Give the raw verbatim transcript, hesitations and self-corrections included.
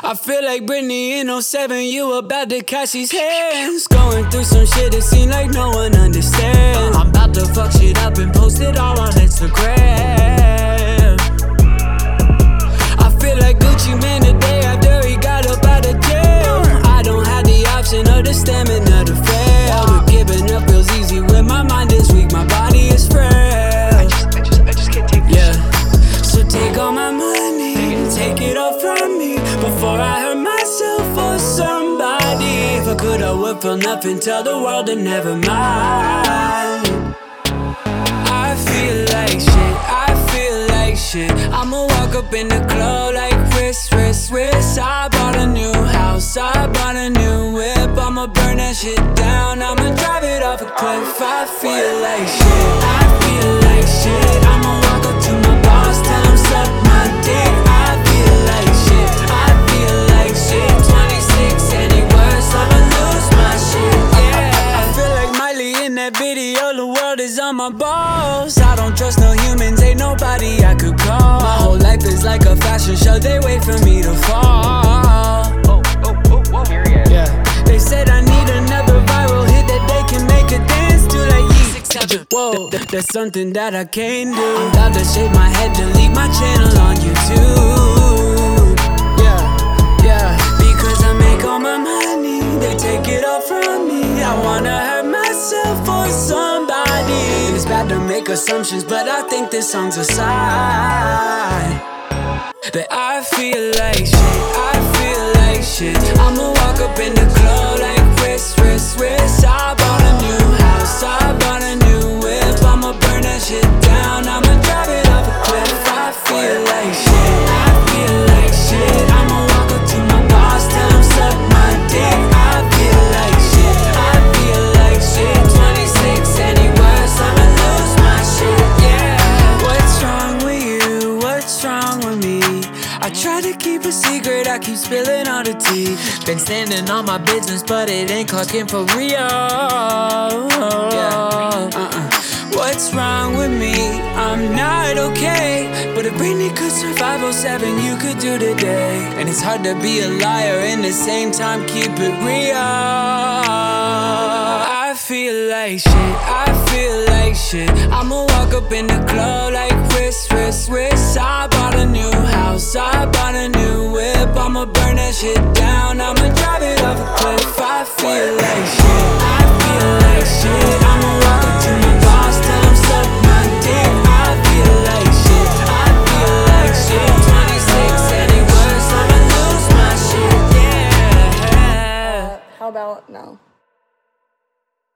I feel like Britney in oh seven, you about to catch these hands. Going through some shit, it seems like no one understands. I'm about to fuck shit up and post it all on Instagram. I feel like Gucci Mane the day after he got up out of jail. I don't have the option or the stamina to fail, but giving up feels easy when my mind is weak, my body is frail. I just, I just, I just can't take this. Yeah, so take all my money, take it all from me before I hurt myself or somebody. If I could, I would feel nothing, tell the world to never mind. I feel like shit, I feel like shit. I'ma walk up in the club like wrist, wrist, wrist. I bought a new house, I bought a new whip. I'ma burn that shit down, I'ma drive it off a cliff. I feel like shit, I feel like shit. I'ma walk up to my boss, tell him suck my dick. I feel like shit, I feel like shit. twenty-six any worse, I'ma lose my shit, yeah. I feel like Miley in that video, the world is on my balls. I don't trust no humans, ain't nobody I could call. My whole life is like a fashion show, they wait for me to fall. Oh, oh, oh, whoa, here he is. Yeah, they said I need another viral hit that they can make a dance to, like Yeezy. Whoa, th- that's something that I can't do. I'm about to shave my head, delete my channel on YouTube. Yeah, yeah, because I make all my money, they take it all from me. I wanna hurt myself or somebody. It's bad to make assumptions, but I think this song's a sign that I feel like shit, I feel like shit. I'ma walk up in the club like wrist, wrist, wrist. I bought a new house, I bought a new whip. I'ma burn that shit down, I'ma drive it off a cliff. I feel like shit, I feel like shit. I'ma walk up to my boss, tell him suck my dick. I feel like shit, I feel like shit. twenty-six any worse, I'ma lose my shit, yeah. What's wrong with you? What's wrong with me? I try to keep a secret, I keep spilling all the tea. Been standing on my business, but it ain't clocking for real. Yeah. Uh-uh. What's wrong with me? I'm not okay. But if Britney could survive oh seven, you could do today. And it's hard to be a liar and at the same time keep it real. I feel like shit, I feel like shit. I'ma walk up in the club like wrist, wrist, wrist. I bought a new house, I bought a new whip. I'ma burn that shit down, I'ma drive it off a cliff. I feel like shit, I feel like shit. I'ma walk up to my boss, tell him suck my dick. I feel like shit, I feel like shit. twenty-six any worse, I'ma lose my shit, yeah. Uh, how about no?